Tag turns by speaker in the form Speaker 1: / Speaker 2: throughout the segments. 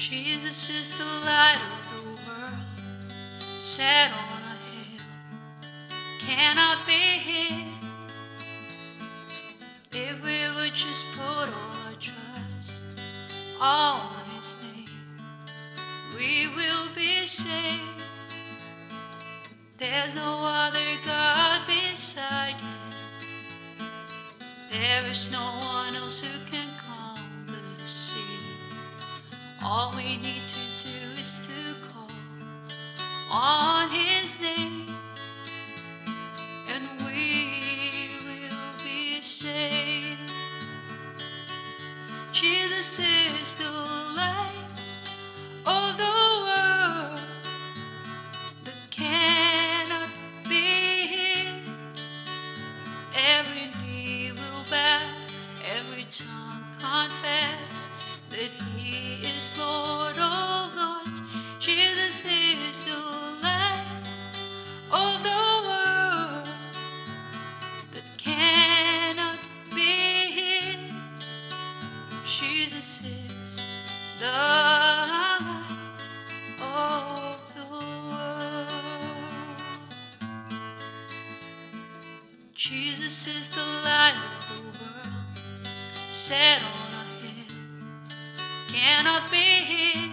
Speaker 1: Jesus is the light of the world, set on a hill, cannot be hid. If we would just put all our trust on his name, we will be saved. There's no other God beside him. There is no one else who can calm the sea. All we need to do is to call on his name, and we will be saved. Jesus is the light of the world that cannot be hid. Every knee will bow, every tongue confess that he is Lord of lords. Jesus is the light of the world that cannot be hid. Jesus is the light of the world. Jesus is the light of the world, set on a hill, cannot be hid.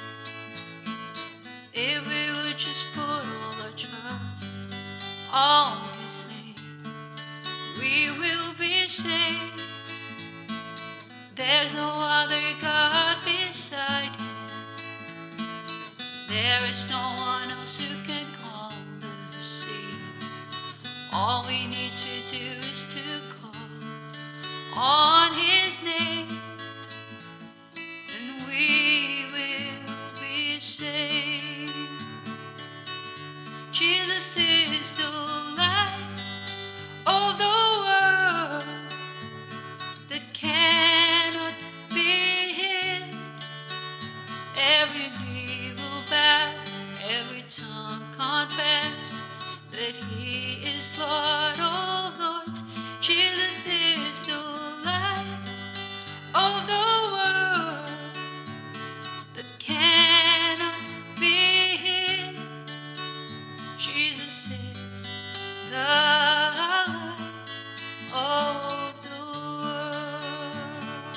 Speaker 1: If we would just put all our trust on his name, we will be saved. There's no other God beside him. There is no one else who can calm the sea. All we need to do is to call on his name, and we will be saved. Jesus is the light of the world that cannot be hid. Every knee will bow, every tongue confess that he is Lord of lords. Jesus is the light of the world that cannot be hid. Jesus is the light of the world.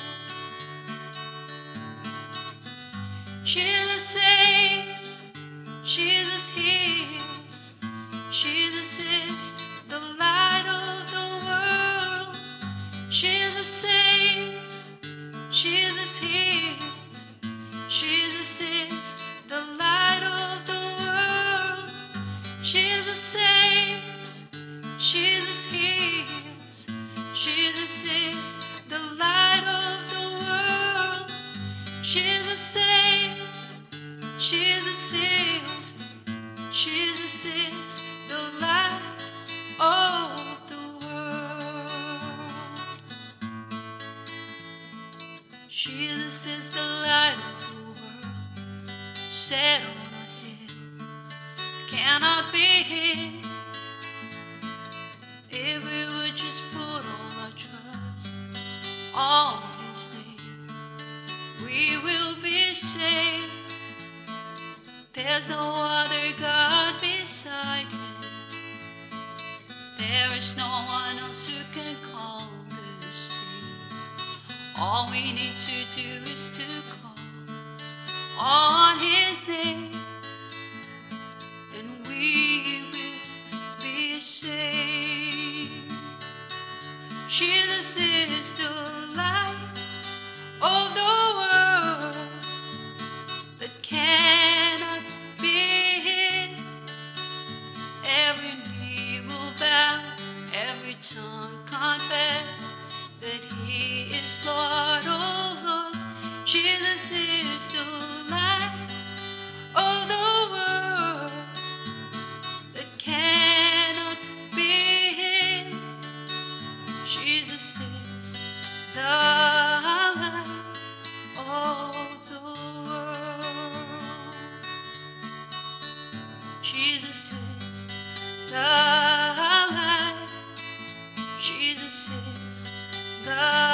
Speaker 1: Jesus saves, Jesus heals, Jesus is the light of the world. Jesus saves, Jesus heals, Jesus is the light of the world. Jesus saves, Jesus heals, Jesus is the light of the world. Jesus saves, Jesus heals, Jesus is the light of the world. Jesus is the light of the world, set on a hill, cannot be hid. If we would just put all our trust on his name, we will be saved. There's no other God beside him. There is no one else who can calm the sea. All we need to do is to call on his name, and we will be saved. Jesus is the light of the world that cannot be hid. Every knee will bow, every tongue confess that he is Lord of lords. Jesus is the light of the world that cannot be hid. Jesus is the light of the world. Jesus is the light. Jesus is the